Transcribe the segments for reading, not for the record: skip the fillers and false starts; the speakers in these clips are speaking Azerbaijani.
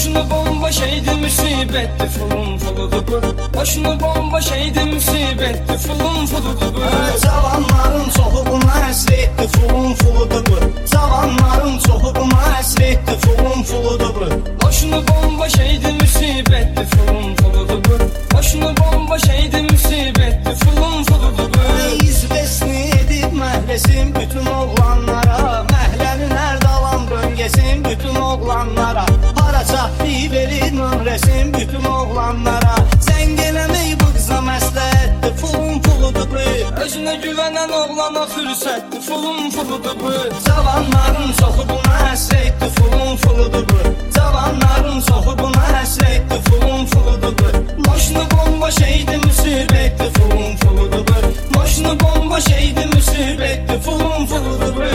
Başını bomba şeydi musibetti fulun fuludu bu. Başını bomba şeydi musibetti fulun fuludu bu. Cavanların çoxu buna həsr etdi fulun fuludu bu. Cavanların çoxu buna həsr etdi fulun fuludu bu. Başını bomba şeydi musibetti fulun fuludu bu. Başını bomba şeydi musibetti fulun fuludu bu. İzbesini edib məhləsin bütün oğlanlara. Məhlənin hər dalan bölgəsin bütün oğlanlara. Hara çatdı verir nömrəsin bütün oğlanlara. Zəng eləmək bu qıza məsləhətdir fulun fuludu bu. Özünə güvənən oğlana fürsətdir fulun fuludu bu. Cavanların çoxu buna həsr etdi fulun fuludu bu. Cavanların çoxu buna həsr etdi fulun fuludu bu. Başını bomba şeydi musibetti fulun fuludu bu. Başını bomba şeydi musibetti fulun fuludu bu.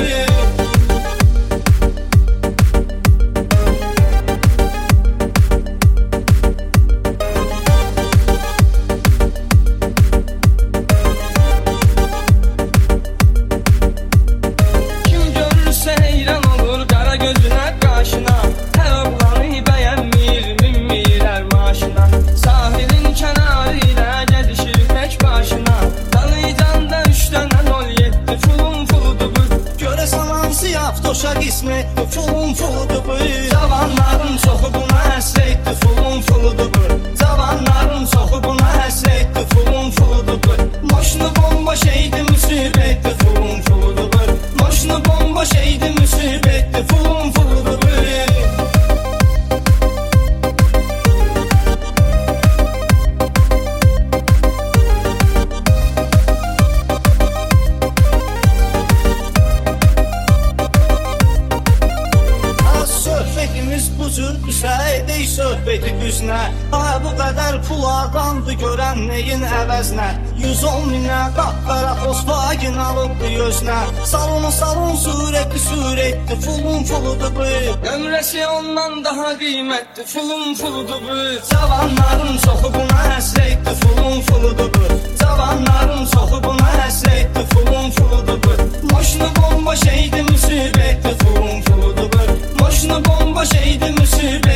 Avtoşa qismətdir fulun fuludu bu. Cavanların çoxu buna həsr etdi fulun fuludu bu. Cavanların çoxu buna həsr etdi fulun fuludu bu. Başını bomba şeydi musibetti fulun fuludu bu. Başını bomba şeydi musibetti fulun fuludu bu. Bu cür müsaidik söhbəti düzünə. Ha bu qədər pul adamdı görən neyin əvəzinə. 110 minə qapqara Volkswagen alıbdı gözünə. Salon surətli fulun fuludu bu. Ömrəsi ondan daha qiymətli fulun fuludu bu. Cavanların çoxu buna həsr etdi fulun fuludu bu. Cavanların çoxu buna həsr etdi fulun fuludu bu. Başını bomba şeydi musibetti fulun fuludu bu. Başını bomba şeydi musibetti